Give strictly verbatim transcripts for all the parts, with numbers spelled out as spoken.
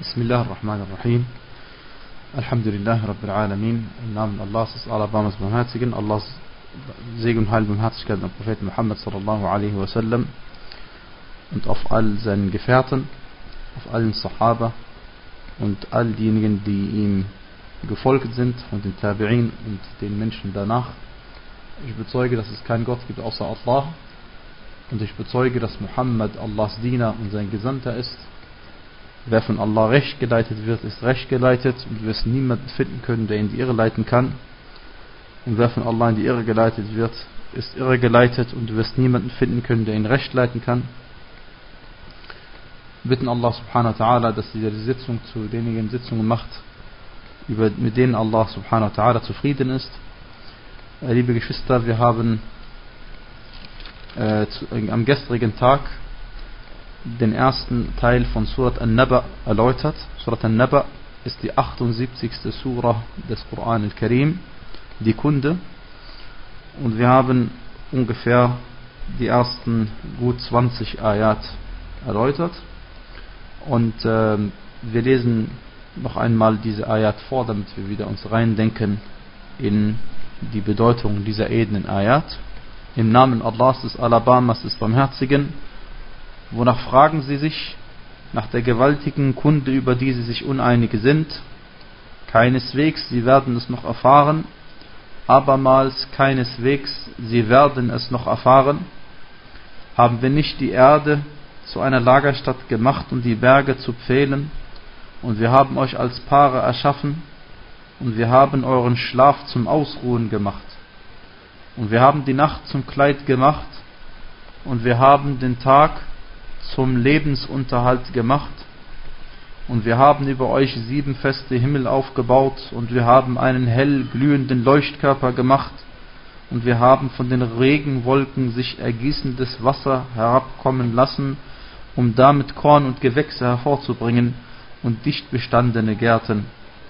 Bismillah ar-Rahman ar-Rahim. Alhamdulillah Rabbil Alamin. Im Namen Allahs des Alabamas Barmherzigen. Allahs Segen und Heil, Barmherzigkeit an Propheten Muhammad sallallahu alaihi wasallam und auf all seinen Gefährten, auf allen Sahaba und all diejenigen, die ihm gefolgt sind, und den Tabi'in und den Menschen danach. Ich bezeuge, dass es keinen Gott gibt außer Allah, und ich bezeuge, dass Muhammad Allahs Diener und sein Gesandter ist. Wer von Allah recht geleitet wird, ist recht geleitet, und du wirst niemanden finden können, der in die Irre leiten kann. Und wer von Allah in die Irre geleitet wird, ist irre geleitet, und du wirst niemanden finden können, der ihn recht leiten kann. Wir bitten Allah subhanahu wa ta'ala, dass diese Sitzung zu denjenigen Sitzungen macht, über, mit denen Allah subhanahu wa ta'ala zufrieden ist. Äh, liebe Geschwister, wir haben äh, zu, äh, am gestrigen Tag den ersten Teil von Surat An-Naba erläutert. Surat An-Naba ist die achtundsiebzigste Surah des Koran al-Karim, die Kunde, und wir haben ungefähr die ersten gut zwanzig Ayat erläutert, und äh, wir lesen noch einmal diese Ayat vor, damit wir wieder uns reindenken in die Bedeutung dieser edlen Ayat. Im Namen Allahs des Alabamas des Barmherzigen. Wonach fragen sie sich? Nach der gewaltigen Kunde, über die sie sich uneinig sind. Keineswegs, sie werden es noch erfahren. Abermals, keineswegs, sie werden es noch erfahren. Haben wir nicht die Erde zu einer Lagerstatt gemacht und die Berge zu Pfählen? Und wir haben euch als Paare erschaffen, und wir haben euren Schlaf zum Ausruhen gemacht. Und wir haben die Nacht zum Kleid gemacht, und wir haben den Tag zum Lebensunterhalt gemacht, und wir haben über euch sieben feste Himmel aufgebaut, und wir haben einen hell glühenden Leuchtkörper gemacht, und wir haben von den Regenwolken sich ergießendes Wasser herabkommen lassen, um damit Korn und Gewächse hervorzubringen und dicht bestandene Gärten.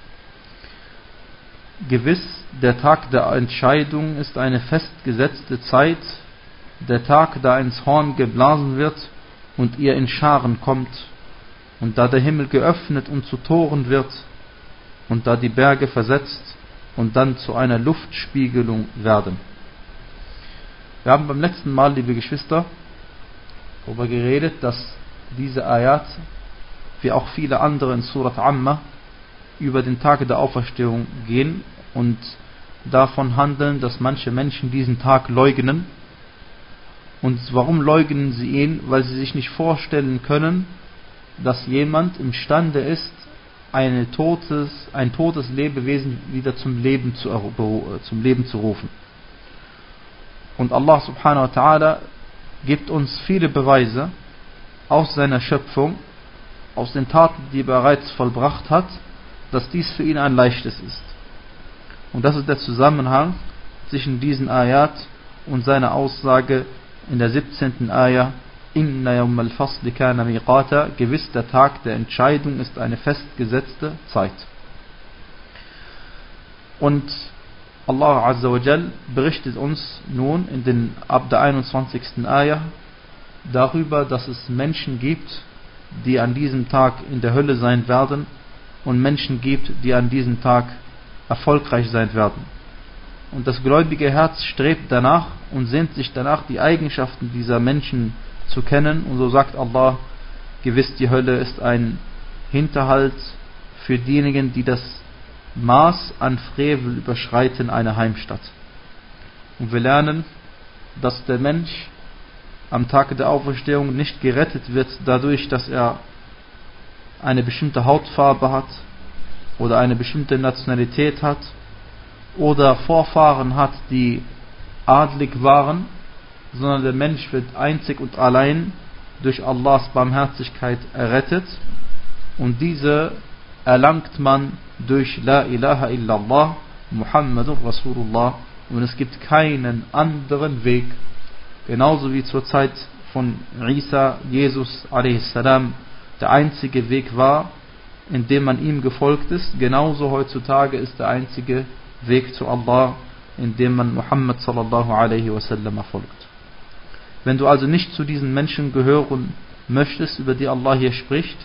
Gewiss, der Tag der Entscheidung ist eine festgesetzte Zeit, der Tag, da ins Horn geblasen wird und ihr in Scharen kommt, und da der Himmel geöffnet und zu Toren wird, und da die Berge versetzt und dann zu einer Luftspiegelung werden. Wir haben beim letzten Mal, liebe Geschwister, darüber geredet, dass diese Ayat, wie auch viele andere in Surat Amma, über den Tag der Auferstehung gehen und davon handeln, dass manche Menschen diesen Tag leugnen. Und warum leugnen sie ihn? Weil sie sich nicht vorstellen können, dass jemand imstande ist, eine totes, ein totes Lebewesen wieder zum Leben zu, zum Leben zu rufen. Und Allah subhanahu wa ta'ala gibt uns viele Beweise aus seiner Schöpfung, aus den Taten, die er bereits vollbracht hat, dass dies für ihn ein leichtes ist. Und das ist der Zusammenhang zwischen diesen Ayat und seiner Aussage in der siebzehnten Ayah: Inna yawm al-fasli kana miqata, gewiss der Tag der Entscheidung ist eine festgesetzte Zeit. Und Allah Azza wa Jal berichtet uns nun in den, ab der einundzwanzigsten Ayah darüber, dass es Menschen gibt, die an diesem Tag in der Hölle sein werden, und Menschen gibt, die an diesem Tag erfolgreich sein werden. Und das gläubige Herz strebt danach und sehnt sich danach, die Eigenschaften dieser Menschen zu kennen. Und so sagt Allah: Gewiss, die Hölle ist ein Hinterhalt für diejenigen, die das Maß an Frevel überschreiten, eine Heimstatt. Und wir lernen, dass der Mensch am Tag der Auferstehung nicht gerettet wird dadurch, dass er eine bestimmte Hautfarbe hat oder eine bestimmte Nationalität hat oder Vorfahren hat, die adlig waren, sondern der Mensch wird einzig und allein durch Allahs Barmherzigkeit errettet, und diese erlangt man durch La ilaha illallah Muhammadur Rasulullah, und es gibt keinen anderen Weg, genauso wie zur Zeit von Isa, Jesus a s. der einzige Weg war, in dem man ihm gefolgt ist, genauso heutzutage ist der einzige Weg zu Allah, in dem man Muhammad sallallahu alaihi wasallam folgt. Wenn du also nicht zu diesen Menschen gehören möchtest, über die Allah hier spricht,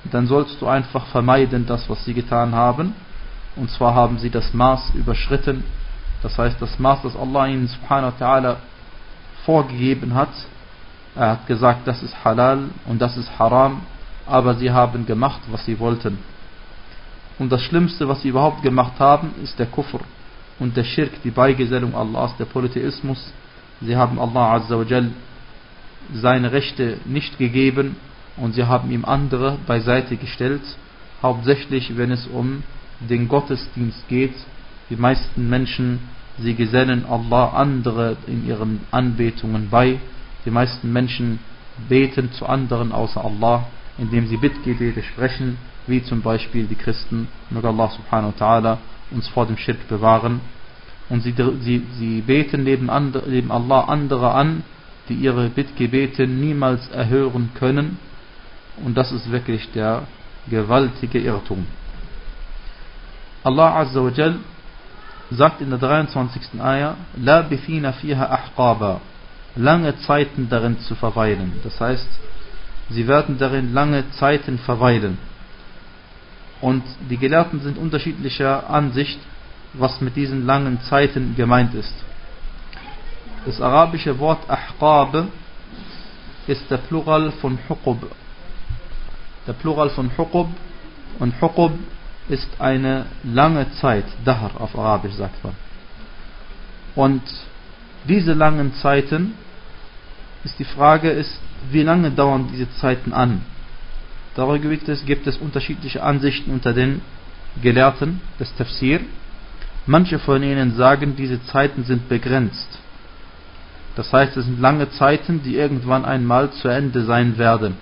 dann sollst du einfach vermeiden das, was sie getan haben. Und zwar haben sie das Maß überschritten. Das heißt, das Maß, das Allah ihnen subhanahu wa ta'ala vorgegeben hat. Er hat gesagt, das ist halal und das ist haram, aber sie haben gemacht, was sie wollten. Und das Schlimmste, was sie überhaupt gemacht haben, ist der Kufr und der Schirk, die Beigesellung Allahs, der Polytheismus. Sie haben Allah Azza wa Jal seine Rechte nicht gegeben und sie haben ihm andere beiseite gestellt, hauptsächlich wenn es um den Gottesdienst geht. Die meisten Menschen, sie gesellen Allah andere in ihren Anbetungen bei. Die meisten Menschen beten zu anderen außer Allah, indem sie Bittgebete sprechen, wie zum Beispiel die Christen. Möge Allah subhanahu wa ta'ala uns vor dem Schirk bewahren. Und sie, sie, sie beten neben, andre, neben Allah andere an, die ihre Bittgebete niemals erhören können. Und das ist wirklich der gewaltige Irrtum. Allah Azza wa Jal sagt in der dreiundzwanzigsten Ayah, labithina fiha ahqaba, lange Zeiten darin zu verweilen. Das heißt, sie werden darin lange Zeiten verweilen. Und die Gelehrten sind unterschiedlicher Ansicht, was mit diesen langen Zeiten gemeint ist. Das arabische Wort ahqab ist der Plural von huqub. Der Plural von huqub, und huqub ist eine lange Zeit, dahr auf Arabisch sagt man. Und diese langen Zeiten, ist die Frage ist, wie lange dauern diese Zeiten an? Darüber gibt es, gibt es unterschiedliche Ansichten unter den Gelehrten des Tafsir. Manche von ihnen sagen, diese Zeiten sind begrenzt. Das heißt, es sind lange Zeiten, die irgendwann einmal zu Ende sein werden.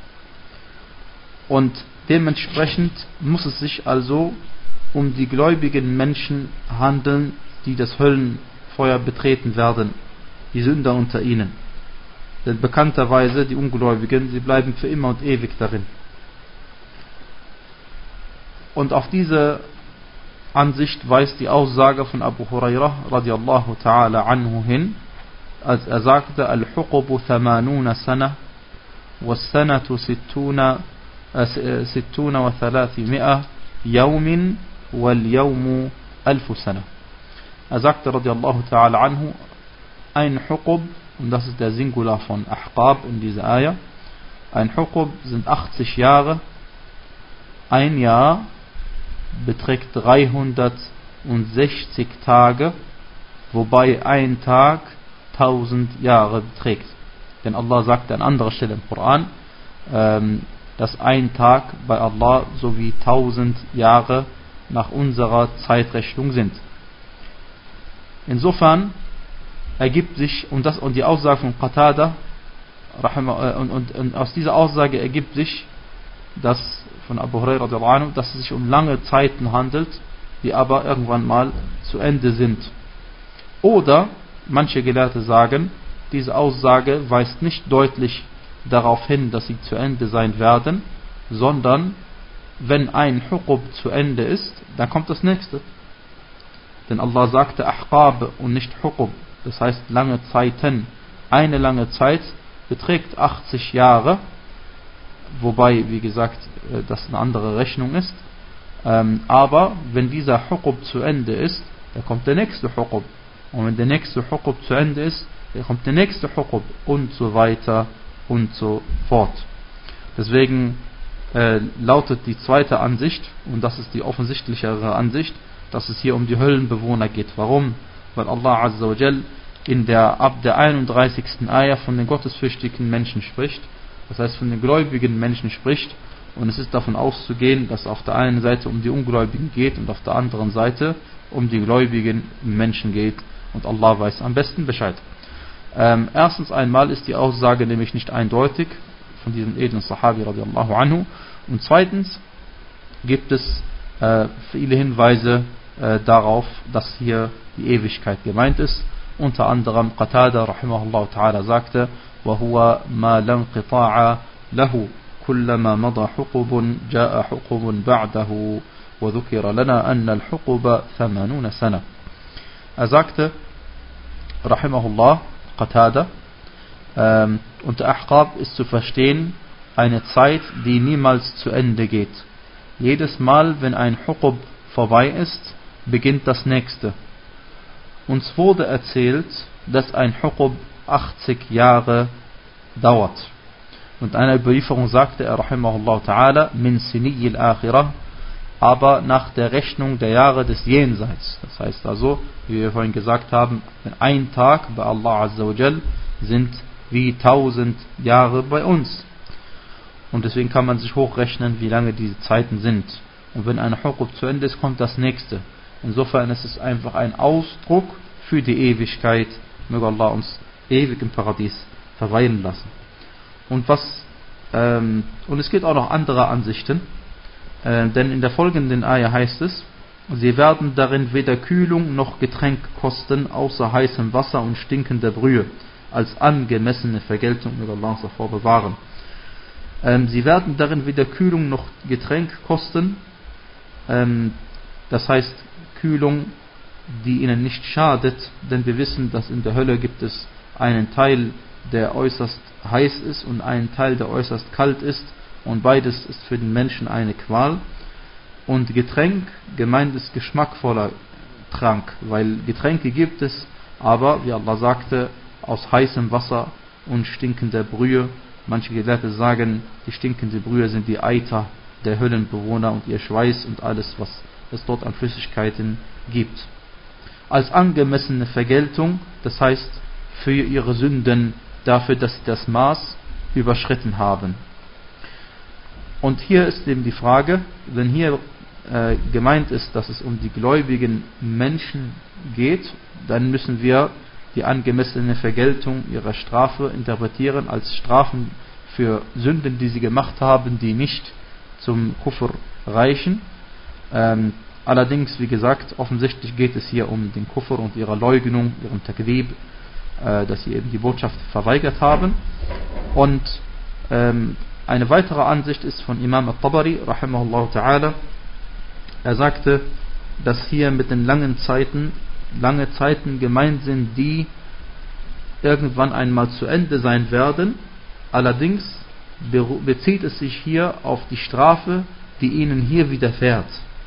Und dementsprechend muss es sich also um die gläubigen Menschen handeln, die das Höllenfeuer betreten werden, die Sünder unter ihnen. Denn bekannterweise die Ungläubigen, sie bleiben für immer und ewig darin. Und auf diese Ansicht weist die Aussage von Abu Hurairah radiallahu ta'ala anhu hin, als er sagte, Al-Huqubu thamanuna sana, was-sanatu sittuna sittuna wa thalathimi'a yawmin wal-yawmu alfu sana. Er sagte radiallahu ta'ala anhu, ein Huqub, und das ist der Singular von Ahqab in dieser Ayah, ein Huqub sind achtzig Jahre, ein Jahr beträgt dreihundertsechzig Tage, wobei ein Tag tausend Jahre beträgt. Denn Allah sagt an anderer Stelle im Koran, ähm, dass ein Tag bei Allah so wie tausend Jahre nach unserer Zeitrechnung sind. Insofern ergibt sich, und, das, und die Aussage von Qatada, und, und, und aus dieser Aussage ergibt sich, dass von Abu Hurairah, dass es sich um lange Zeiten handelt, die aber irgendwann mal zu Ende sind. Oder manche Gelehrte sagen, diese Aussage weist nicht deutlich darauf hin, dass sie zu Ende sein werden, sondern wenn ein Huqub zu Ende ist, dann kommt das nächste. Denn Allah sagte Ahqab und nicht Huqub, das heißt lange Zeiten. Eine lange Zeit beträgt achtzig Jahre, wobei, wie gesagt, das eine andere Rechnung ist. Aber wenn dieser Huqub zu Ende ist, dann kommt der nächste Huqub. Und wenn der nächste Huqub zu Ende ist, dann kommt der nächste Huqub und so weiter und so fort. Deswegen äh, lautet die zweite Ansicht, und das ist die offensichtlichere Ansicht, dass es hier um die Höllenbewohner geht. Warum? Weil Allah Azza wa Jal in der, ab der einunddreißigsten Ayah von den gottesfürchtigen Menschen spricht, das heißt von den gläubigen Menschen spricht, und es ist davon auszugehen, dass auf der einen Seite um die Ungläubigen geht und auf der anderen Seite um die gläubigen Menschen geht, und Allah weiß am besten Bescheid. Ähm, erstens einmal ist die Aussage nämlich nicht eindeutig von diesem edlen Sahabi radiallahu anhu, und zweitens gibt es äh, viele Hinweise äh, darauf, dass hier die Ewigkeit gemeint ist. Unter anderem Qatada rahimahullah ta'ala sagte, وَهُوَ مَا لَنْقِطَاعَ لَهُ كُلَّمَا مَضَى حُقُبٌ جَاءَ حُقُبٌ بَعْدَهُ وَذُكِرَ لَنَا أَنَّ الْحُقُبَ ثَمَانُونَ سَنَةً. Er sagte, rahimahullah, Qatada, ähm, unter Ahqab ist zu verstehen, eine Zeit, die niemals zu Ende geht. Jedes Mal, wenn ein Huqub vorbei ist, beginnt das nächste. Uns wurde erzählt, dass ein Huqub achtzig Jahre dauert. Und eine Überlieferung sagte er, rahimahullah ta'ala, min siniyil akhirah, aber nach der Rechnung der Jahre des Jenseits. Das heißt also, wie wir vorhin gesagt haben, ein Tag bei Allah Azza wa Jal sind wie tausend Jahre bei uns. Und deswegen kann man sich hochrechnen, wie lange diese Zeiten sind. Und wenn ein Huqub zu Ende ist, kommt das nächste. Insofern ist es einfach ein Ausdruck für die Ewigkeit. Möge Allah uns ewig im Paradies verweilen lassen. Und was ähm, und es gibt auch noch andere Ansichten, äh, denn in der folgenden Ayah heißt es: Sie werden darin weder Kühlung noch Getränk kosten, außer heißem Wasser und stinkender Brühe, als angemessene Vergeltung. Möge Allah uns davor bewahren. Ähm, sie werden darin weder Kühlung noch Getränk kosten, ähm, das heißt Kühlung, die ihnen nicht schadet, denn wir wissen, dass in der Hölle gibt es einen Teil, der äußerst heiß ist und einen Teil, der äußerst kalt ist, und beides ist für den Menschen eine Qual. Und Getränk, gemeint ist geschmackvoller Trank, weil Getränke gibt es, aber wie Allah sagte, aus heißem Wasser und stinkender Brühe. Manche Gelehrte sagen, die stinkende Brühe sind die Eiter der Höllenbewohner und ihr Schweiß und alles, was es dort an Flüssigkeiten gibt. Als angemessene Vergeltung, das heißt für ihre Sünden, dafür, dass sie das Maß überschritten haben. Und hier ist eben die Frage, wenn hier äh, gemeint ist, dass es um die gläubigen Menschen geht, dann müssen wir die angemessene Vergeltung ihrer Strafe interpretieren als Strafen für Sünden, die sie gemacht haben, die nicht zum Kufr reichen. Ähm, allerdings, wie gesagt, offensichtlich geht es hier um den Kufr und ihre Leugnung, ihren Takdib, äh, dass sie eben die Botschaft verweigert haben. Und ähm, eine weitere Ansicht ist von Imam al-Tabari, rahimahullah ta'ala. Er sagte, dass hier mit den langen Zeiten lange Zeiten gemeint sind, die irgendwann einmal zu Ende sein werden. Allerdings bezieht es sich hier auf die Strafe, die ihnen hier widerfährt.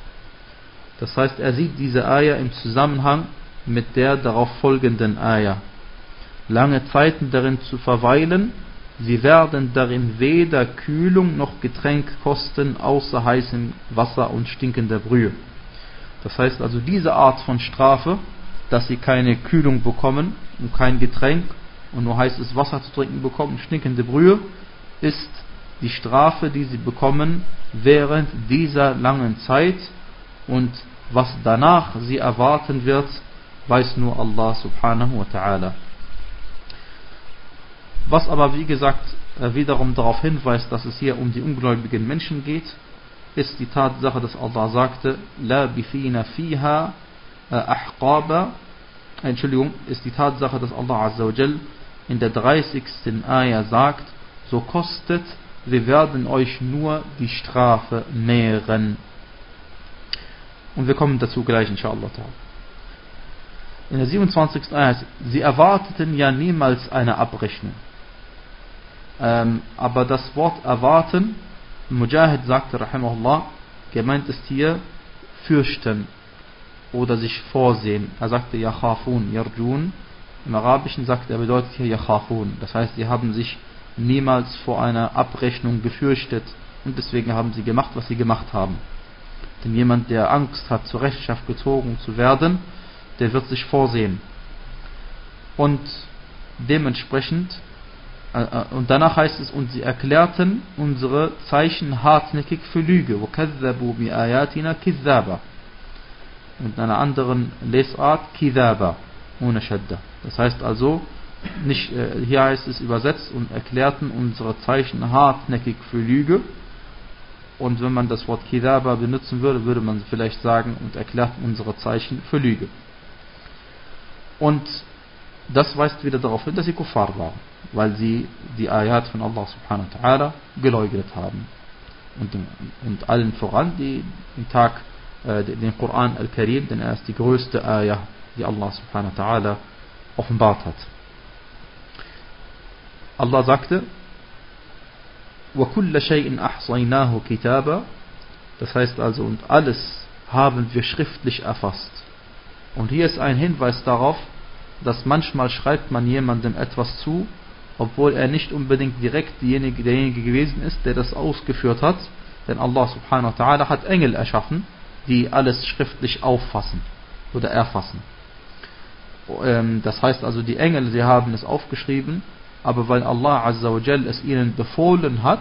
Das heißt, er sieht diese Ayah im Zusammenhang mit der darauf folgenden Ayah. Lange Zeiten darin zu verweilen, sie werden darin weder Kühlung noch Getränk kosten, außer heißem Wasser und stinkender Brühe. Das heißt also, diese Art von Strafe, dass sie keine Kühlung bekommen und kein Getränk und nur heißes Wasser zu trinken bekommen und stinkende Brühe, ist die Strafe, die sie bekommen während dieser langen Zeit, und was danach sie erwarten wird, weiß nur Allah subhanahu wa ta'ala. Was aber wie gesagt wiederum darauf hinweist, dass es hier um die ungläubigen Menschen geht, ist die Tatsache, dass Allah sagte, La bithina fiha ahqaba. Entschuldigung, ist die Tatsache, dass Allah Azza wa Jal in der dreißigsten Ayah sagt, so kostet, wir werden euch nur die Strafe mehren. Und wir kommen dazu gleich, inshallah. In der siebenundzwanzigsten Ayah, sie erwarteten ja niemals eine Abrechnung. Ähm, aber das Wort erwarten, Mujahid sagte, rahimahullah, gemeint ist hier fürchten oder sich vorsehen. Er sagte yakhafun, yarjun. Im Arabischen sagt er, bedeutet hier yakhafun. Das heißt, sie haben sich niemals vor einer Abrechnung gefürchtet und deswegen haben sie gemacht, was sie gemacht haben. Denn jemand, der Angst hat, zur Rechenschaft gezogen zu werden, der wird sich vorsehen. Und dementsprechend, äh, und danach heißt es, und sie erklärten unsere Zeichen hartnäckig für Lüge. وَكَذَّبُوا بِآيَاتِنَا كِذَّابًا. Mit einer anderen Lesart Kidaba, ohne Shadda. Das heißt also, nicht, äh, hier heißt es übersetzt, und erklärten unsere Zeichen hartnäckig für Lüge. Und wenn man das Wort Kidaba benutzen würde, würde man vielleicht sagen, und erklärten unsere Zeichen für Lüge. Und das weist wieder darauf hin, dass sie Kuffar waren, weil sie die Ayat von Allah subhanahu wa ta'ala geleugnet haben. Und, und allen voran die den Tag den Koran al-Karim, denn er ist die größte Ayah, die Allah subhanahu wa ta'ala offenbart hat. Allah sagte, وَكُلَّ شَيْءٍ أَحْصَيْنَاهُ كِتَابًا. Das heißt also, und alles haben wir schriftlich erfasst. Und hier ist ein Hinweis darauf, dass manchmal schreibt man jemandem etwas zu, obwohl er nicht unbedingt direkt derjenige, derjenige gewesen ist, der das ausgeführt hat. Denn Allah subhanahu wa ta'ala hat Engel erschaffen, die alles schriftlich auffassen oder erfassen. Das heißt also, die Engel, sie haben es aufgeschrieben, aber weil Allah azza wa jal es ihnen befohlen hat,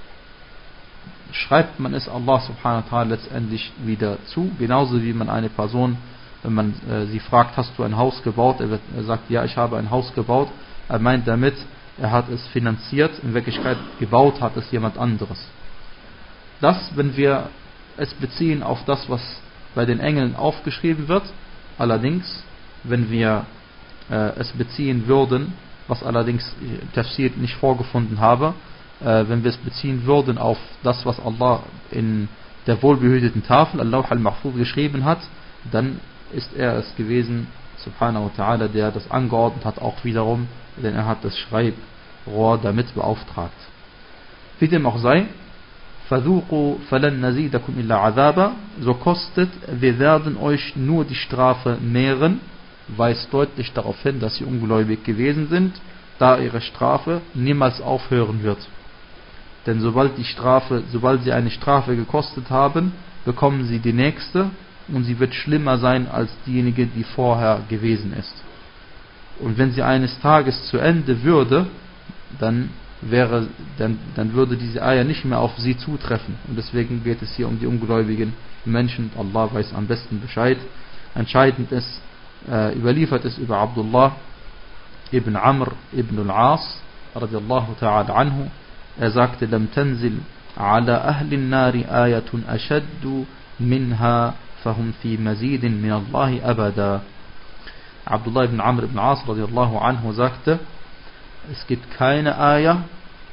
schreibt man es Allah subhanahu wa ta'ala letztendlich wieder zu. Genauso wie man eine Person, wenn man äh, sie fragt, hast du ein Haus gebaut? Er, wird, er sagt, ja, ich habe ein Haus gebaut. Er meint damit, er hat es finanziert. In Wirklichkeit gebaut hat es jemand anderes. Das, wenn wir es beziehen auf das, was bei den Engeln aufgeschrieben wird, allerdings, wenn wir äh, es beziehen würden, was allerdings im Tafsir nicht vorgefunden habe, äh, wenn wir es beziehen würden auf das, was Allah in der wohlbehüteten Tafel, Al-Lawh al-Mahfuz, geschrieben hat, dann ist er es gewesen, subhanahu wa ta'ala, der das angeordnet hat, auch wiederum, denn er hat das Schreibrohr damit beauftragt. Wie dem auch sei, فَذُوقُوا فَلَنْ نَزِيدَكُمْ إِلَّا عَذَابًا, so kostet, wir werden euch nur die Strafe mehren, weist deutlich darauf hin, dass sie ungläubig gewesen sind, da ihre Strafe niemals aufhören wird. Denn sobald die Strafe, sobald sie eine Strafe gekostet haben, bekommen sie die nächste, und sie wird schlimmer sein als diejenige, die vorher gewesen ist. Und wenn sie eines Tages zu Ende würde, dann wäre, dann, dann würde diese Eier nicht mehr auf sie zutreffen. Und deswegen geht es hier um die ungläubigen Menschen. Allah weiß am besten Bescheid. Entscheidend ist, äh, überliefert ist über Abdullah ibn Amr ibn al-As radiyallahu ta'ala anhu. Er sagte, lam tanzil ala ahli an-nari ayatun ashaddu minha fahum fi mazidin min Allahi abada. Abdullah ibn Amr ibn As radiyallahu anhu sagte, es gibt keine Ayah,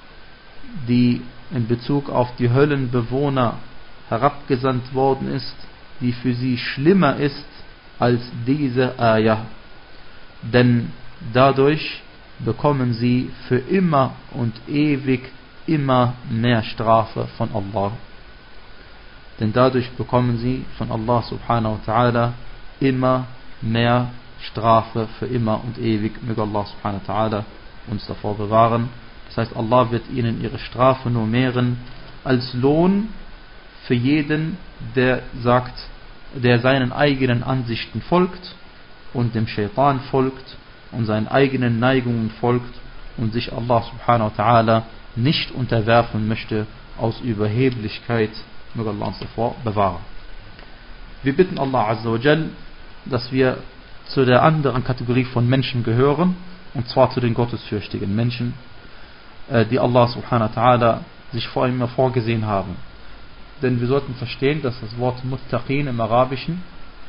die in Bezug auf die Höllenbewohner herabgesandt worden ist, die für sie schlimmer ist als diese Ayah. Denn dadurch bekommen sie für immer und ewig immer mehr Strafe von Allah. Denn dadurch bekommen sie von Allah subhanahu wa ta'ala immer mehr Strafe für immer und ewig. Möge Allah subhanahu wa ta'ala uns davor bewahren. Das heißt, Allah wird ihnen ihre Strafe nur mehren als Lohn für jeden, der sagt, der seinen eigenen Ansichten folgt und dem Shaitan folgt und seinen eigenen Neigungen folgt und sich Allah subhanahu wa ta'ala nicht unterwerfen möchte aus Überheblichkeit. Möge Allah uns davor bewahren. Wir bitten Allah azza wa jal, dass wir zu der anderen Kategorie von Menschen gehören, und zwar zu den gottesfürchtigen Menschen, die Allah subhanahu wa ta'ala sich vor immer vorgesehen haben. Denn wir sollten verstehen, dass das Wort Muttaqin im Arabischen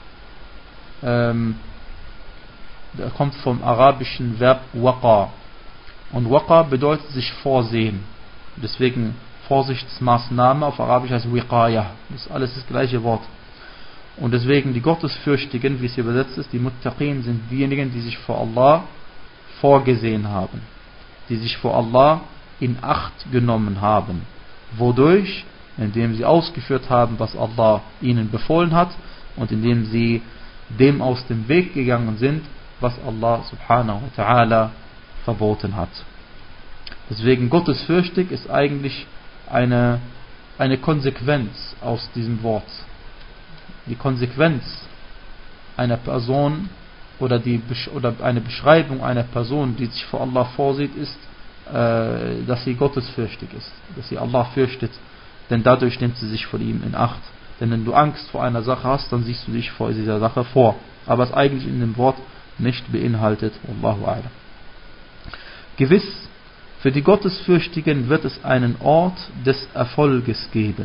ähm, kommt vom arabischen Verb waqa. Und waqa bedeutet sich vorsehen. Deswegen Vorsichtsmaßnahme auf Arabisch heißt wiqaya. Das ist alles das gleiche Wort. Und deswegen die Gottesfürchtigen, wie es hier übersetzt ist, die Muttaqin, sind diejenigen, die sich vor Allah vorgesehen haben, die sich vor Allah in Acht genommen haben. Wodurch? Indem sie ausgeführt haben, was Allah ihnen befohlen hat, und indem sie dem aus dem Weg gegangen sind, was Allah subhanahu wa ta'ala verboten hat. Deswegen gottesfürchtig ist eigentlich eine, eine Konsequenz aus diesem Wort. Die Konsequenz einer Person oder, die, oder eine Beschreibung einer Person, die sich vor Allah vorsieht, ist, äh, dass sie gottesfürchtig ist, dass sie Allah fürchtet, denn dadurch nimmt sie sich von ihm in Acht. Denn wenn du Angst vor einer Sache hast, dann siehst du dich vor dieser Sache vor. Aber es eigentlich in dem Wort nicht beinhaltet. Wallahu a'lam. Gewiss, für die Gottesfürchtigen wird es einen Ort des Erfolges geben.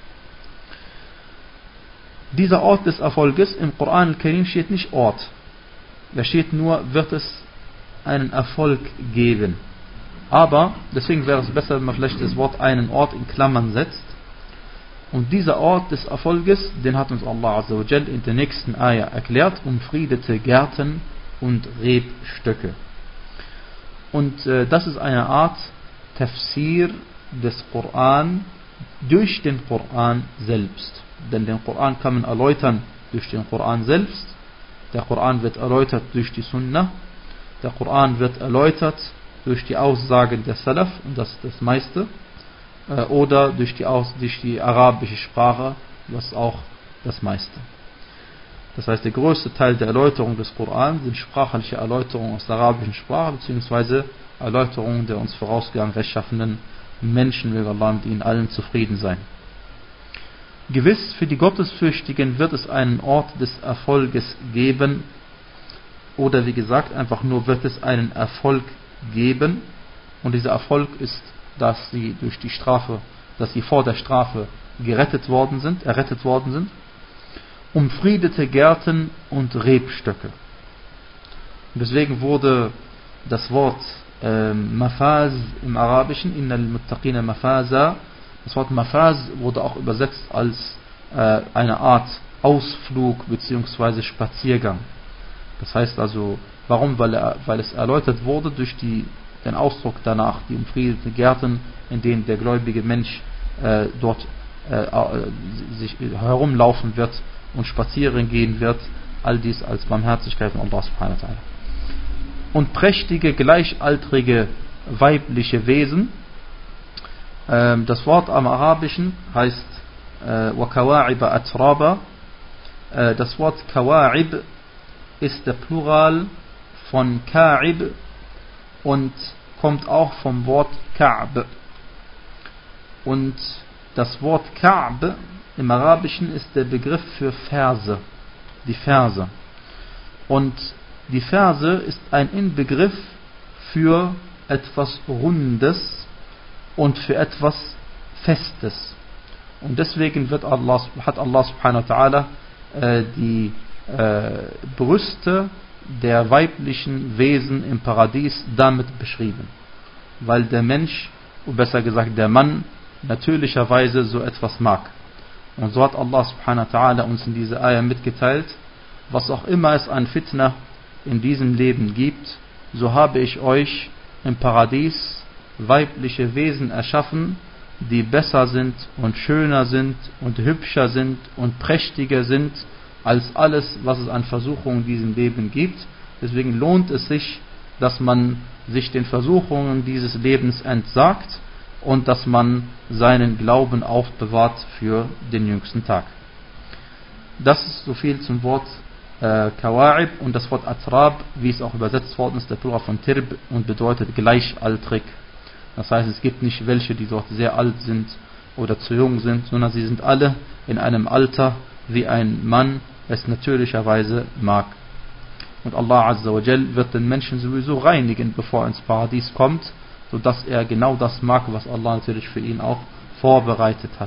Dieser Ort des Erfolges im Koran al-Karim steht nicht Ort. Da steht nur, wird es einen Erfolg geben. Aber, deswegen wäre es besser, wenn man vielleicht das Wort einen Ort in Klammern setzt. Und dieser Ort des Erfolges, den hat uns Allah azza wa jal in der nächsten Ayah erklärt, umfriedete Gärten und Rebstöcke. Und äh, das ist eine Art Tafsir, des Koran durch den Koran selbst. Denn den Koran kann man erläutern durch den Koran selbst. Der Koran wird erläutert durch die Sunna. Der Koran wird erläutert durch die Aussagen der Salaf, und das ist das meiste. Oder durch die, Aus, durch die arabische Sprache, was auch das meiste. Das heißt, der größte Teil der Erläuterung des Koran sind sprachliche Erläuterungen aus der arabischen Sprache, beziehungsweise Erläuterungen der uns vorausgegangenen rechtschaffenen Menschen, möge Allah mit ihnen allen zufrieden sein. Gewiss, für die Gottesfürchtigen wird es einen Ort des Erfolges geben, oder wie gesagt, einfach nur wird es einen Erfolg geben, und dieser Erfolg ist, dass sie durch die Strafe, dass sie vor der Strafe gerettet worden sind, errettet worden sind, umfriedete Gärten und Rebstöcke. Und deswegen wurde das Wort äh, Mafaz im Arabischen, Innal Muttaqina Mafaza, das Wort Mafaz wurde auch übersetzt als äh, eine Art Ausflug bzw. Spaziergang. Das heißt also, warum? Weil, er, weil es erläutert wurde durch die, den Ausdruck danach, die umfriedeten Gärten, in denen der gläubige Mensch äh, dort äh, sich herumlaufen wird und spazieren gehen wird, all dies als Barmherzigkeit von Allah subhanahu wa ta'ala. Und prächtige, gleichaltrige weibliche Wesen. Ähm, das Wort am Arabischen heißt wa kawa'iba atraba. Äh, das Wort Kawa'ib ist der Plural von Ka'ib und kommt auch vom Wort Ka'b. Und das Wort Ka'b im Arabischen ist der Begriff für Verse, die Verse. Und die Verse ist ein Inbegriff für etwas Rundes und für etwas Festes. Und deswegen wird Allah, hat Allah subhanahu wa ta'ala äh, die äh, Brüste der weiblichen Wesen im Paradies damit beschrieben. Weil der Mensch, oder besser gesagt der Mann, natürlicherweise so etwas mag. Und so hat Allah subhanahu wa ta'ala uns in dieser Ayah mitgeteilt, was auch immer es an Fitna in diesem Leben gibt, so habe ich euch im Paradies weibliche Wesen erschaffen, die besser sind und schöner sind und hübscher sind und prächtiger sind als alles, was es an Versuchungen in diesem Leben gibt. Deswegen lohnt es sich, dass man sich den Versuchungen dieses Lebens entsagt und dass man seinen Glauben aufbewahrt für den jüngsten Tag. Das ist so viel zum Wort äh, Kawa'ib, und das Wort Atrab, wie es auch übersetzt worden ist, der Plural von Tirb, und bedeutet gleichaltrig. Das heißt, es gibt nicht welche, die dort sehr alt sind oder zu jung sind, sondern sie sind alle in einem Alter, wie ein Mann es natürlicherweise mag. Und Allah Azza wa Jal wird den Menschen sowieso reinigen, bevor er ins Paradies kommt, sodass er genau das mag, was Allah natürlich für ihn auch vorbereitet hat.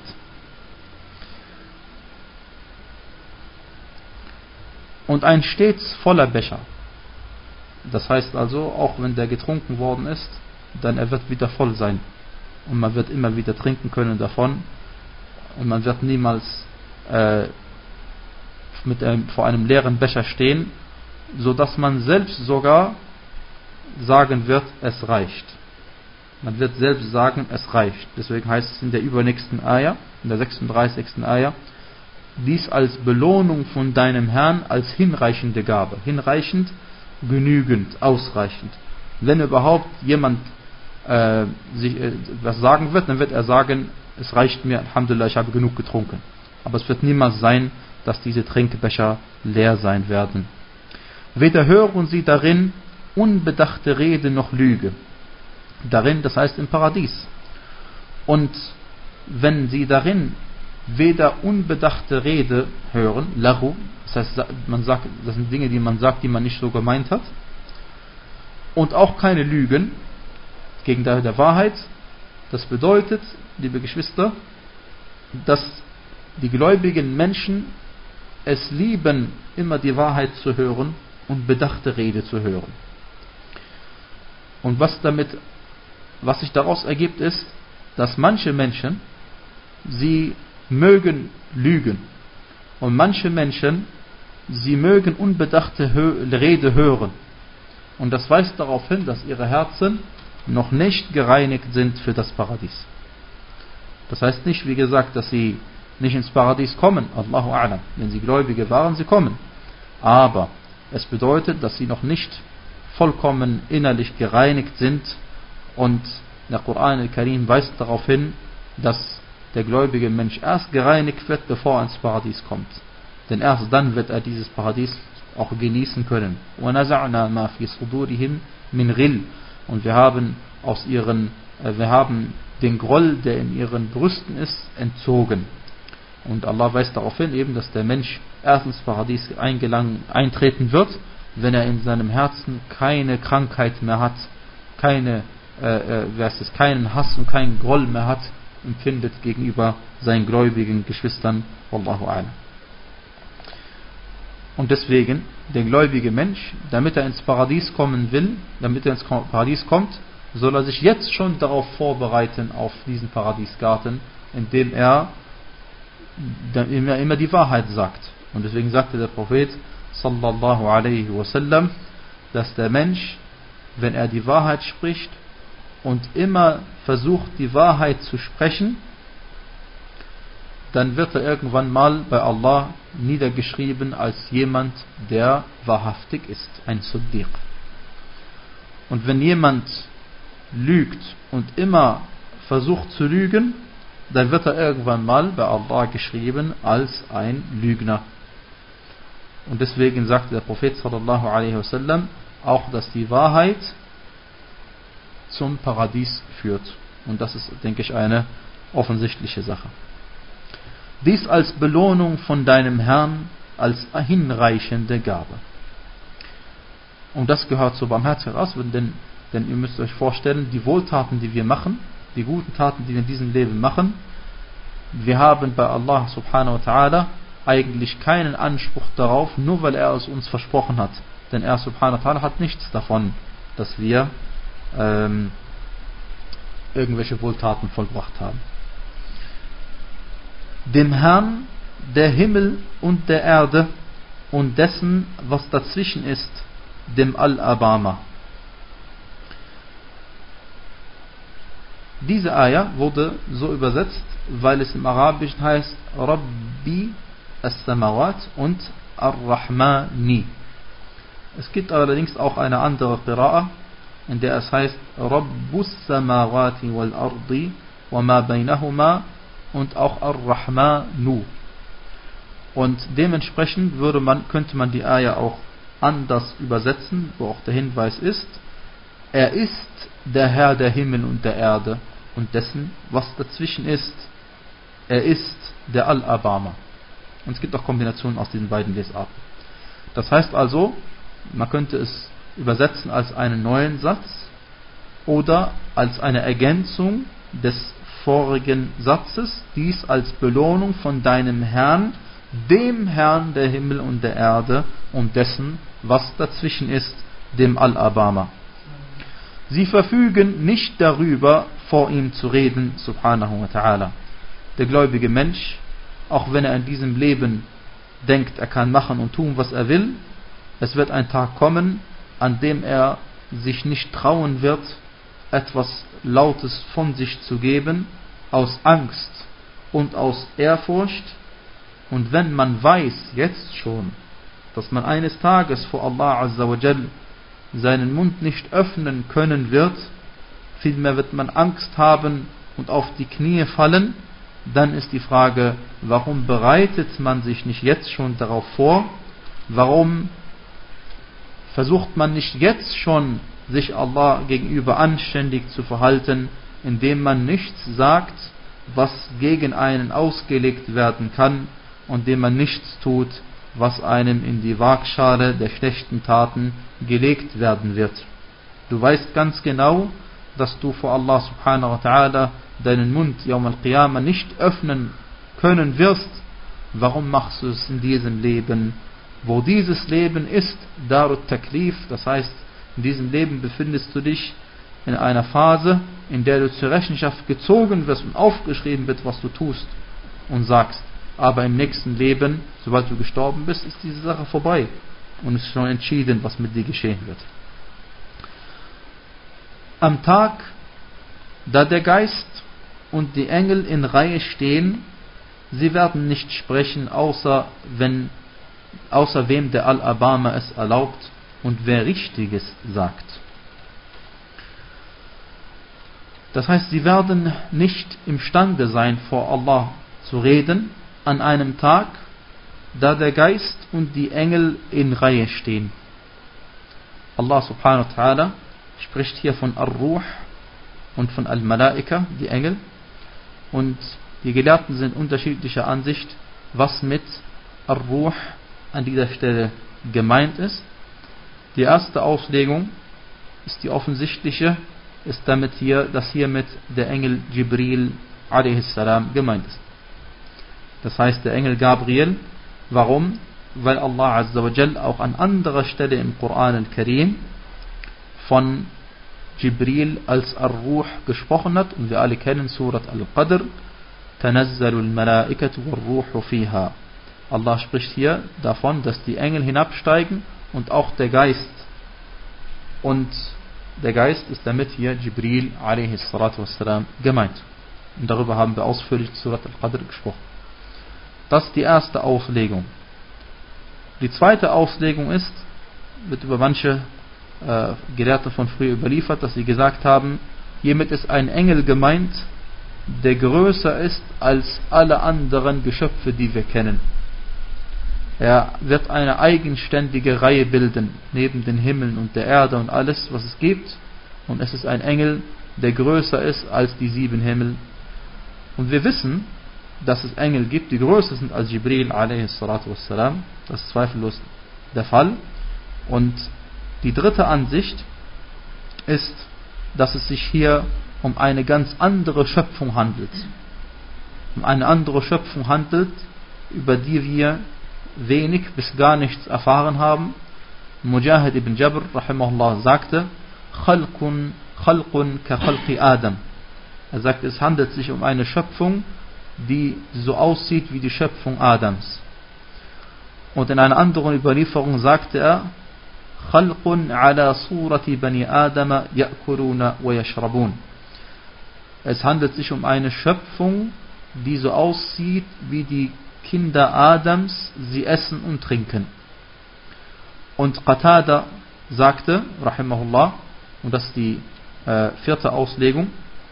Und ein stets voller Becher. Das heißt also, auch wenn der getrunken worden ist, dann er wird wieder voll sein. Und man wird immer wieder trinken können davon. Und man wird niemals äh, mit einem, vor einem leeren Becher stehen, sodass man selbst sogar sagen wird, es reicht. Man wird selbst sagen, es reicht. Deswegen heißt es in der übernächsten Ayah, in der sechsunddreißigsten Ayah, dies als Belohnung von deinem Herrn als hinreichende Gabe. Hinreichend, genügend, ausreichend. Wenn überhaupt jemand äh, sich äh, was sagen wird, dann wird er sagen, es reicht mir, Alhamdulillah, ich habe genug getrunken. Aber es wird niemals sein, dass diese Trinkbecher leer sein werden. Weder hören sie darin unbedachte Rede noch Lüge. Darin, das heißt im Paradies. Und wenn sie darin weder unbedachte Rede hören, Lahu, das heißt, man sagt, das sind Dinge, die man sagt, die man nicht so gemeint hat, und auch keine Lügen, gegen der Wahrheit, das bedeutet, liebe Geschwister, dass die gläubigen Menschen es lieben, immer die Wahrheit zu hören und bedachte Rede zu hören. Und was damit, was sich daraus ergibt, ist, dass manche Menschen, sie mögen lügen, und manche Menschen, sie mögen unbedachte Rede hören. Und das weist darauf hin, dass ihre Herzen noch nicht gereinigt sind für das Paradies. Das heißt nicht, wie gesagt, dass sie nicht ins Paradies kommen. Allahu A'lam. Wenn sie Gläubige waren, sie kommen. Aber es bedeutet, dass sie noch nicht vollkommen innerlich gereinigt sind, und der Koran al-Karim weist darauf hin, dass der gläubige Mensch erst gereinigt wird, bevor er ins Paradies kommt. Denn erst dann wird er dieses Paradies auch genießen können. وَنَزَعْنَا مَا فِي صُدُورِهِمْ مِنْ غِلٍّ. Und wir haben aus ihren, äh, wir haben den Groll, der in ihren Brüsten ist, entzogen. Und Allah weist darauf hin, eben, dass der Mensch erst ins Paradies eingelangen, eintreten wird, wenn er in seinem Herzen keine Krankheit mehr hat, keine, äh, äh, es, keinen Hass und keinen Groll mehr hat, empfindet gegenüber seinen gläubigen Geschwistern. Wallahu a'lam. Und deswegen, der gläubige Mensch, damit er ins Paradies kommen will, damit er ins Paradies kommt, soll er sich jetzt schon darauf vorbereiten, auf diesen Paradiesgarten, indem er, indem er immer die Wahrheit sagt. Und deswegen sagte der Prophet sallallahu alaihi wasallam, dass der Mensch, wenn er die Wahrheit spricht und immer versucht, die Wahrheit zu sprechen, dann wird er irgendwann mal bei Allah niedergeschrieben als jemand, der wahrhaftig ist, ein Siddiq. Und wenn jemand lügt und immer versucht zu lügen, dann wird er irgendwann mal bei Allah geschrieben als ein Lügner. Und deswegen sagte der Prophet sallallahu alaihi wasallam auch, dass die Wahrheit zum Paradies führt. Und das ist, denke ich, eine offensichtliche Sache. Dies als Belohnung von deinem Herrn, als hinreichende Gabe. Und das gehört zur Barmherzigkeit aus, denn, denn ihr müsst euch vorstellen, die Wohltaten, die wir machen, die guten Taten, die wir in diesem Leben machen, wir haben bei Allah subhanahu wa ta'ala eigentlich keinen Anspruch darauf, nur weil er es uns versprochen hat. Denn er subhanahu wa ta'ala hat nichts davon, dass wir ähm, irgendwelche Wohltaten vollbracht haben. Dem Herrn der Himmel und der Erde und dessen, was dazwischen ist, dem Al-Abama. Diese Ayah wurde so übersetzt, weil es im Arabischen heißt Rabbi as-Samawat und Ar-Rahmani. Es gibt allerdings auch eine andere Qira'a, in der es heißt Rabbus Samawati wal Ardi wa ma bainahuma und auch Ar-Rahmanu. Und dementsprechend würde man, könnte man die Ayah auch anders übersetzen, wo auch der Hinweis ist, er ist der Herr der Himmel und der Erde und dessen, was dazwischen ist. Er ist der Al-Abama. Und es gibt auch Kombinationen aus diesen beiden Lesarten. Das heißt also, man könnte es übersetzen als einen neuen Satz oder als eine Ergänzung des vorigen Satzes, dies als Belohnung von deinem Herrn, dem Herrn der Himmel und der Erde und dessen, was dazwischen ist, dem Al-Abama. Sie verfügen nicht darüber, vor ihm zu reden, subhanahu wa ta'ala. Der gläubige Mensch, auch wenn er in diesem Leben denkt, er kann machen und tun, was er will, es wird ein Tag kommen, an dem er sich nicht trauen wird, etwas Lautes von sich zu geben, aus Angst und aus Ehrfurcht. Und wenn man weiß, jetzt schon, dass man eines Tages vor Allah Azza wa Jal seinen Mund nicht öffnen können wird, vielmehr wird man Angst haben und auf die Knie fallen, dann ist die Frage, warum bereitet man sich nicht jetzt schon darauf vor? Warum versucht man nicht jetzt schon, sich Allah gegenüber anständig zu verhalten, indem man nichts sagt, was gegen einen ausgelegt werden kann, und indem man nichts tut, was einem in die Waagschale der schlechten Taten gelegt werden wird. Du weißt ganz genau, dass du vor Allah subhanahu wa ta'ala deinen Mund Yawm al-Qiyamah nicht öffnen können wirst. Warum machst du es in diesem Leben? Wo dieses Leben ist, Darut Taklif, das heißt, in diesem Leben befindest du dich in einer Phase, in der du zur Rechenschaft gezogen wirst und aufgeschrieben wird, was du tust und sagst. Aber im nächsten Leben, sobald du gestorben bist, ist diese Sache vorbei und es ist schon entschieden, was mit dir geschehen wird. Am Tag, da der Geist und die Engel in Reihe stehen, sie werden nicht sprechen, außer, wenn, außer wem der Al-Abama es erlaubt und wer Richtiges sagt. Das heißt, sie werden nicht imstande sein, vor Allah zu reden an einem Tag, da der Geist und die Engel in Reihe stehen. Allah subhanahu wa ta'ala spricht hier von Ar-Ruh und von Al-Malaika, die Engel. Und die Gelehrten sind unterschiedlicher Ansicht, was mit Ar-Ruh an dieser Stelle gemeint ist. Die erste Auslegung ist die offensichtliche, ist damit hier, dass hiermit der Engel Jibril a.s. gemeint ist. Das heißt, der Engel Gabriel. Warum? Weil Allah Azza wa Jal auch an anderer Stelle im Koran al-Karim von Jibril als Ar-Ruh gesprochen hat. Und wir alle kennen Surat Al-Qadr. Tanazzalu al-Malaikatu wal-Ruhu fiha. Allah spricht hier davon, dass die Engel hinabsteigen und auch der Geist. Und der Geist ist damit hier Jibril a.s. gemeint. Und darüber haben wir ausführlich Surat Al-Qadr gesprochen. Das ist die erste Auslegung. Die zweite Auslegung ist, wird über manche äh, Gelehrte von früher überliefert, dass sie gesagt haben, hiermit ist ein Engel gemeint, der größer ist als alle anderen Geschöpfe, die wir kennen. Er wird eine eigenständige Reihe bilden, neben den Himmeln und der Erde und alles, was es gibt. Und es ist ein Engel, der größer ist als die sieben Himmel. Und wir wissen, dass es Engel gibt, die größer sind als Jibril a.s. Das ist zweifellos der Fall. Und die dritte Ansicht ist, dass es sich hier um eine ganz andere Schöpfung handelt. Um eine andere Schöpfung handelt, über die wir wenig bis gar nichts erfahren haben. Mujahid ibn Jabr rahimahullah sagte, Khalqun, Khalqun ka Khalqi Adam. Er sagte, es handelt sich um eine Schöpfung, die so aussieht wie die Schöpfung Adams. Und in einer anderen Überlieferung sagte er, Khalqun ala surati bani Adama ya'kuluna wa yashrabun. Es handelt sich um eine Schöpfung, die so aussieht wie die Kinder Adams, sie essen und trinken. Und Qatada sagte, rahimahullah, und das ist die äh, vierte Auslegung,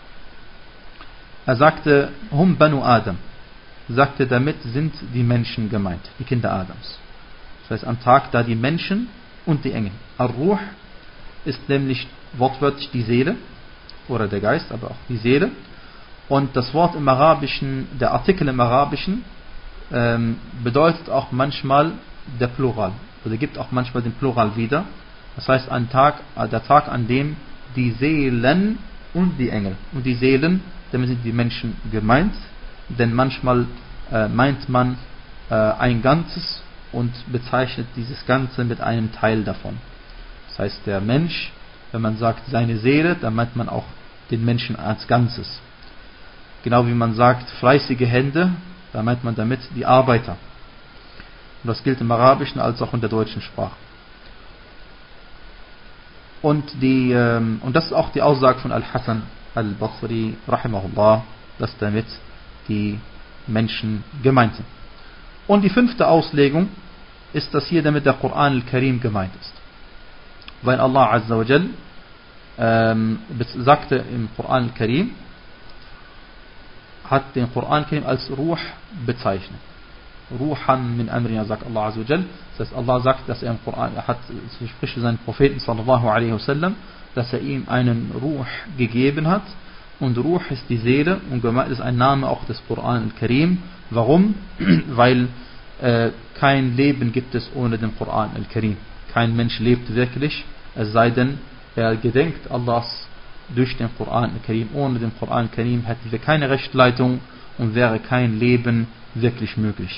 er sagte, Hum Banu Adam, sagte, damit sind die Menschen gemeint, die Kinder Adams. Das heißt, am Tag, da die Menschen und die Engel. Ar-Ruh ist nämlich wortwörtlich die Seele, oder der Geist, aber auch die Seele. Und das Wort im Arabischen, der Artikel im Arabischen, ähm, bedeutet auch manchmal der Plural. Oder gibt auch manchmal den Plural wieder. Das heißt, ein Tag, der Tag, an dem die Seelen und die Engel. Und die Seelen, damit sind die Menschen gemeint. Denn manchmal äh, meint man äh, ein Ganzes und bezeichnet dieses Ganze mit einem Teil davon. Das heißt, der Mensch, wenn man sagt seine Seele, dann meint man auch den Menschen als Ganzes. Genau wie man sagt fleißige Hände, da meint man damit die Arbeiter. Und das gilt im Arabischen als auch in der deutschen Sprache. Und, die, ähm, und das ist auch die Aussage von Al-Hasan al-Basri, rahimahullah, dass damit die Menschen gemeint sind. Und die fünfte Auslegung ist, dass hier damit der Koran al-Karim gemeint ist. Weil Allah Azza wa Jal ähm, sagte im Koran al-Karim, hat den Koran al-Karim als Ruh bezeichnet. Ruhan min Amrina, sagt Allah Azza wa Jal. Das heißt, Allah sagt, dass er im Koran, er hat, er spricht für seinen Propheten sallallahu alaihi wasallam, dass er ihm einen Ruh gegeben hat. Und Ruh ist die Seele und gemeint ist ein Name auch des Koran al-Karim. Warum? Weil äh, kein Leben gibt es ohne den Koran al-Karim. Kein Mensch lebt wirklich, es sei denn, er gedenkt Allahs durch den Koran al-Karim. Ohne den Koran al-Karim hätten wir keine Rechtsleitung und wäre kein Leben wirklich möglich.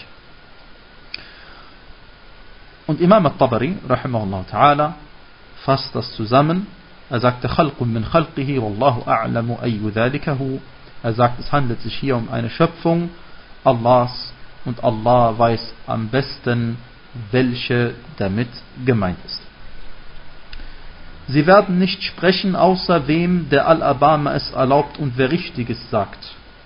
Und Imam al-Tabari, rahimahullah ta'ala, fasst das zusammen. Er sagte, Khalqun min khalqihi, wallahu a'lamu ayyu dhalika hu. Er sagt, es handelt sich hier um eine Schöpfung Allahs und Allah weiß am besten, welche damit gemeint ist. Sie werden nicht sprechen, außer wem der Al-Abama es erlaubt und wer Richtiges sagt.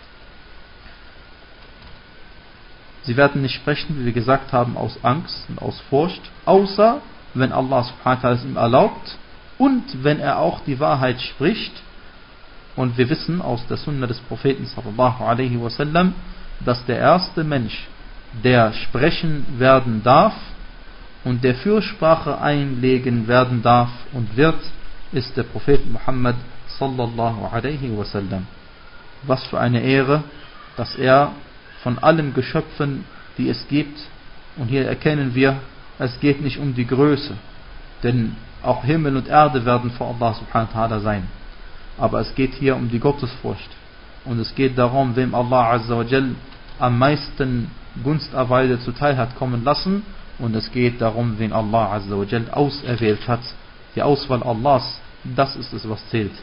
Sie werden nicht sprechen, wie wir gesagt haben, aus Angst und aus Furcht, außer wenn Allah subhanahu wa ta'ala es ihm erlaubt und wenn er auch die Wahrheit spricht. Und wir wissen aus der Sunna des Propheten sallallahu alaihi wasallam, dass der erste Mensch, der sprechen werden darf und der Fürsprache einlegen werden darf und wird, ist der Prophet Muhammad sallallahu alaihi wasallam. Was für eine Ehre, dass er von allen Geschöpfen, die es gibt, und hier erkennen wir, es geht nicht um die Größe, denn auch Himmel und Erde werden vor Allah subhanahu wa ta'ala sein. Aber es geht hier um die Gottesfurcht. Und es geht darum, wem Allah azza wa jal am meisten Gunsterweise zuteil hat kommen lassen. Und es geht darum, wen Allah azza wa jal auserwählt hat. Die Auswahl Allahs, das ist es, was zählt.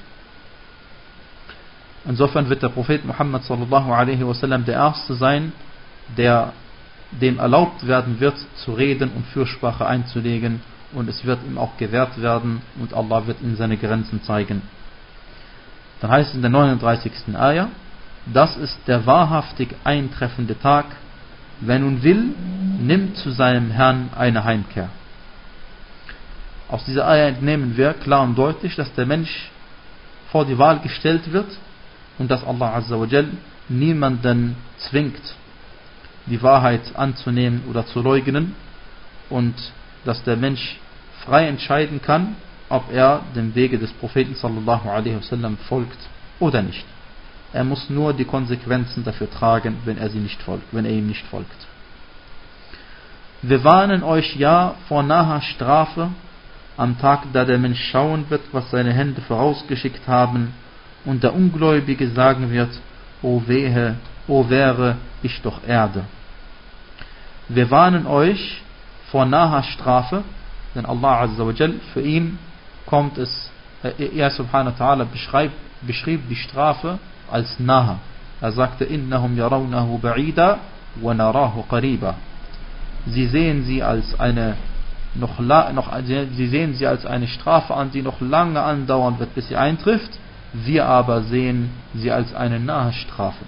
Insofern wird der Prophet Muhammad sallallahu alaihi wasallam der Erste sein, der dem erlaubt werden wird, zu reden und Fürsprache einzulegen. Und es wird ihm auch gewährt werden und Allah wird ihm seine Grenzen zeigen. Dann heißt es in der neununddreißigsten Ayah, das ist der wahrhaftig eintreffende Tag, wer nun will, nimmt zu seinem Herrn eine Heimkehr. Aus dieser Ayah entnehmen wir klar und deutlich, dass der Mensch vor die Wahl gestellt wird und dass Allah azza wa jal niemanden zwingt, die Wahrheit anzunehmen oder zu leugnen, und dass der Mensch frei entscheiden kann, ob er dem Wege des Propheten sallallahu alaihi wasallam folgt oder nicht. Er muss nur die Konsequenzen dafür tragen, wenn er sie nicht folgt, wenn er ihm nicht folgt. Wir warnen euch ja vor naher Strafe am Tag, da der Mensch schauen wird, was seine Hände vorausgeschickt haben, und der Ungläubige sagen wird: O wehe, o wäre ich doch Erde. Wir warnen euch vor naher Strafe, denn Allah azza wa jal, für ihn kommt es, er subhanahu wa ta'ala beschreibt, beschrieb die Strafe als nahe. Er sagte: Innahum yarawnahu ba'ida wa narahu qariba. Sie sehen sie als eine noch, noch sie sehen sie als eine Strafe an, die noch lange andauern wird, bis sie eintrifft. Wir aber sehen sie als eine nahe Strafe.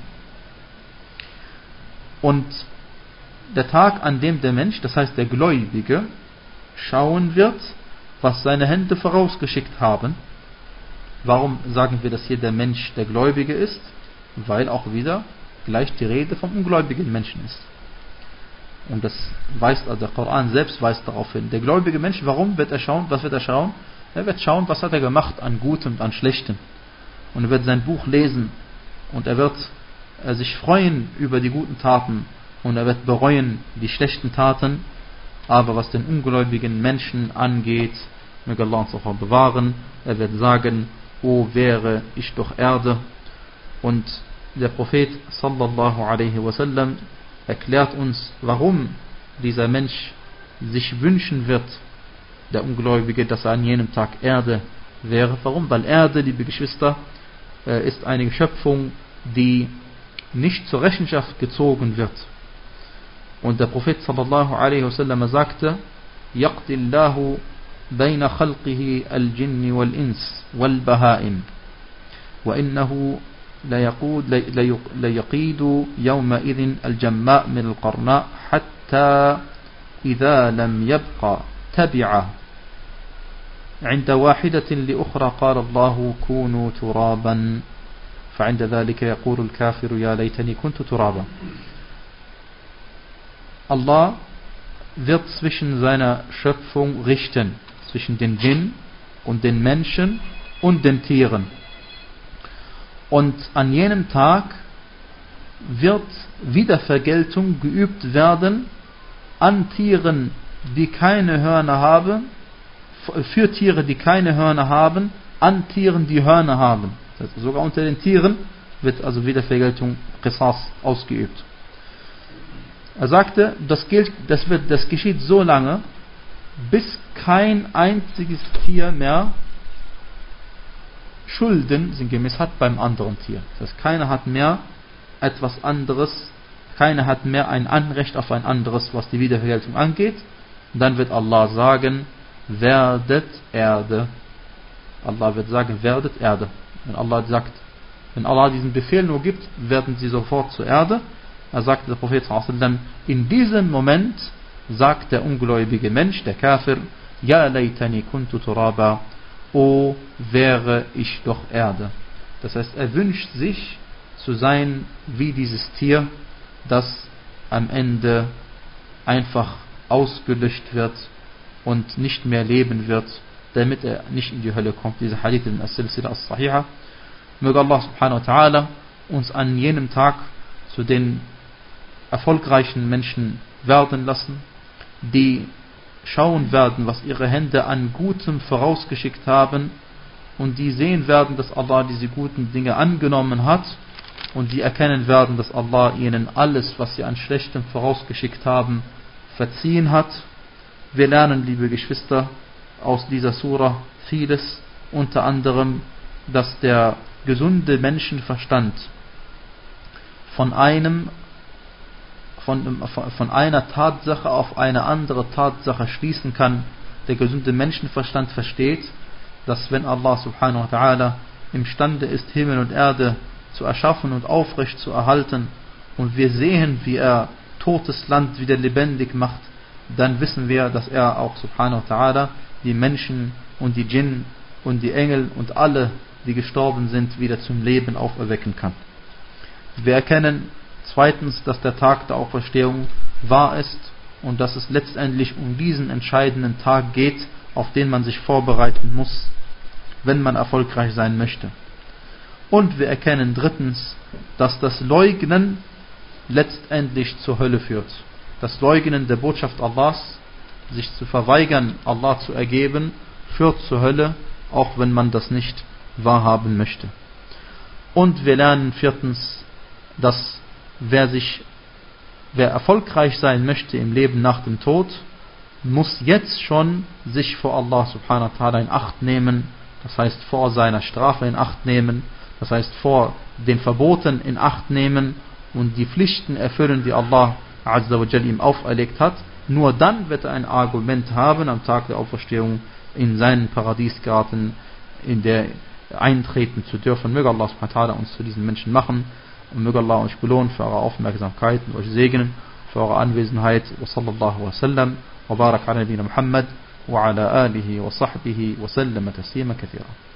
Und der Tag, an dem der Mensch, das heißt der Gläubige, schauen wird, was seine Hände vorausgeschickt haben. Warum sagen wir, dass hier der Mensch der Gläubige ist? Weil auch wieder gleich die Rede vom ungläubigen Menschen ist. Und das weist, also der Koran selbst weist darauf hin. Der gläubige Mensch, warum wird er schauen? Was wird er schauen? Er wird schauen, was hat er gemacht an Gutem und an Schlechtem. Und er wird sein Buch lesen und er wird er sich freuen über die guten Taten und er wird bereuen die schlechten Taten. Aber was den ungläubigen Menschen angeht, möge Allah uns auch bewahren, er wird sagen: O wäre ich doch Erde. Und der Prophet sallallahu alaihi wasallam erklärt uns, warum dieser Mensch sich wünschen wird, der Ungläubige, dass er an jenem Tag Erde wäre. Warum? Weil Erde, liebe Geschwister, ist eine Schöpfung, die nicht zur Rechenschaft gezogen wird. Und der Prophet sallallahu alaihi wasallam sagte: Yaqdi Allahu bayna khalqihi al-Jinni wal-Ins wal-Baha'im wa innahu la yaqidu yawma idhin al-Jamma' min al-Qarna' hatta idha lam yabqa tabi'a عند واحدة لأخرى قال الله كونوا ترابا فعند ذلك يقول الكافر يا ليتني كنت ترابا. Allah wird zwischen seiner Schöpfung richten, zwischen den Djinn und den Menschen und den Tieren. Und an jenem Tag wird Wiedervergeltung geübt werden an Tieren, die keine Hörner haben, für Tiere, die keine Hörner haben, an Tieren, die Hörner haben. Das heißt, sogar unter den Tieren wird also Wiedervergeltung, Qisas, ausgeübt. Er sagte, das, gilt, das, wird, das geschieht so lange, bis kein einziges Tier mehr Schulden sinngemäß hat beim anderen Tier. Das heißt, keiner hat mehr etwas anderes, keiner hat mehr ein Anrecht auf ein anderes, was die Wiedervergeltung angeht. Und dann wird Allah sagen: Werdet Erde. Allah wird sagen: Werdet Erde. Wenn Allah sagt, wenn Allah diesen Befehl nur gibt, werden sie sofort zur Erde. Er sagte der Prophet sallallahu alaihi wasallam, in diesem Moment sagt der ungläubige Mensch, der Kafir, Ja laytani kuntu turaba, o wäre ich doch Erde. Das heißt, er wünscht sich zu sein wie dieses Tier, das am Ende einfach ausgelöscht wird und nicht mehr leben wird, damit er nicht in die Hölle kommt. Diese Hadith in As-Silsila As-Sahiha. Möge Allah subhanahu wa ta'ala uns an jenem Tag zu den erfolgreichen Menschen werden lassen, die schauen werden, was ihre Hände an Gutem vorausgeschickt haben, und die sehen werden, dass Allah diese guten Dinge angenommen hat, und die erkennen werden, dass Allah ihnen alles, was sie an Schlechtem vorausgeschickt haben, verziehen hat. Wir lernen, liebe Geschwister, aus dieser Sura vieles, unter anderem, dass der gesunde Menschenverstand von einem von, von einer Tatsache auf eine andere Tatsache schließen kann. Der gesunde Menschenverstand versteht, dass wenn Allah subhanahu wa ta'ala imstande ist, Himmel und Erde zu erschaffen und aufrecht zu erhalten, und wir sehen, wie er totes Land wieder lebendig macht, dann wissen wir, dass er auch subhanahu wa ta'ala die Menschen und die Djinn und die Engel und alle, die gestorben sind, wieder zum Leben auferwecken kann. Wir erkennen zweitens, dass der Tag der Auferstehung wahr ist und dass es letztendlich um diesen entscheidenden Tag geht, auf den man sich vorbereiten muss, wenn man erfolgreich sein möchte. Und wir erkennen drittens, dass das Leugnen letztendlich zur Hölle führt. Das Leugnen der Botschaft Allahs, sich zu verweigern, Allah zu ergeben, führt zur Hölle, auch wenn man das nicht wahrhaben möchte. Und wir lernen viertens, dass wer sich, wer erfolgreich sein möchte im Leben nach dem Tod, muss jetzt schon sich vor Allah subhanahu wa ta'ala in Acht nehmen, das heißt vor seiner Strafe in Acht nehmen, das heißt vor den Verboten in Acht nehmen und die Pflichten erfüllen, die Allah azza wa jalla ihm auferlegt hat. Nur dann wird er ein Argument haben, am Tag der Auferstehung in seinen Paradiesgarten in der eintreten zu dürfen. Möge Allah subhanahu wa ta'ala uns zu diesen Menschen machen und möge Allah euch belohnen für eure Aufmerksamkeit und euch segnen für eure Anwesenheit. Wa sallallahu wa sallam wa barak ala nabiyina Muhammad wa ala alihi wa sahbihi wa sallam taslima kathira.